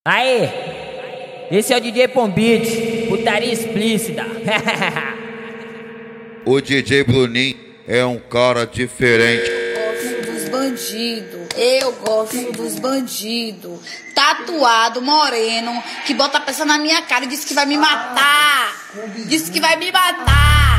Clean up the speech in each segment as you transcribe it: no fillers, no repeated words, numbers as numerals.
Aí, esse é o DJ Pombit, putaria explícita. O DJ Bruninho é um cara diferente. Eu gosto dos bandidos, tatuado, moreno, que bota a peça na minha cara e diz que vai me matar. Diz que vai me matar.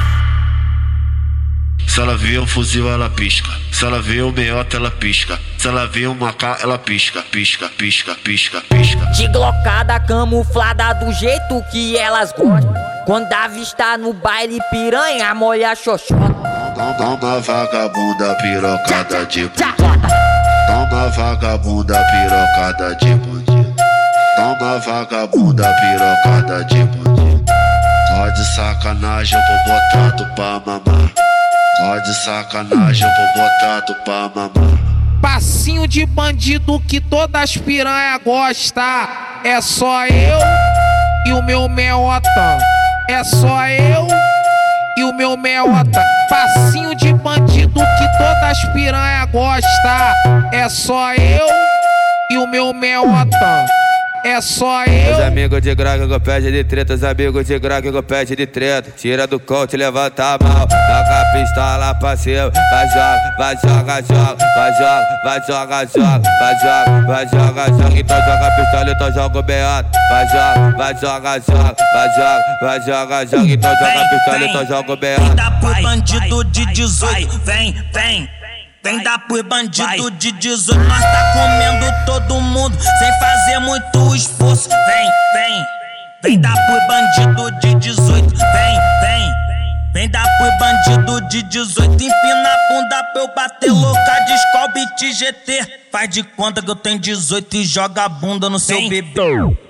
Se ela vê um fuzil, ela pisca. Se ela vê um meiota, ela pisca. Se ela vê uma K, ela pisca, pisca, pisca, pisca, pisca. De glocada camuflada do jeito que elas gostam. Quando avista no baile piranha, molha xoxota. Toma vagabunda pirocada de bandido. Toma vagabunda pirocada de bandido. Toma vagabunda pirocada de bandido. Só de sacanagem eu vou botar tu pra mamar. Só de sacanagem eu vou botar tu pra mamar. Passinho de bandido que todas as piranha gosta. É só eu e o meu meiota. É só eu e o meu meiota. Passinho de bandido que todas as piranha gosta. É só eu e o meu meiota. É só eu. Os amigos de grog que pede de treta, os amigos de grog que pede de treta. Tira do coach, levanta a mão, joga a pistola pra cima. Vai joga, vai joga, joga, vai joga, vai joga, joga, vai joga, vai joga, joga. Então joga a pistola, então joga o beato. Vai joga, vai joga, joga, vai joga, vai joga, joga. Então joga a pistola, então joga o beato. Vem dar pro bandido de 18, vem, vem. Vem dar pro bandido de 18, nós tá comendo todo mundo sem fazer muito esforço. Vem, vem, vem dar pro bandido de 18. Vem, vem, vem dar pro bandido de 18. Empina a bunda pra eu bater louca de Skol Beat GT. Faz de conta que eu tenho 18 e joga a bunda no seu bebê.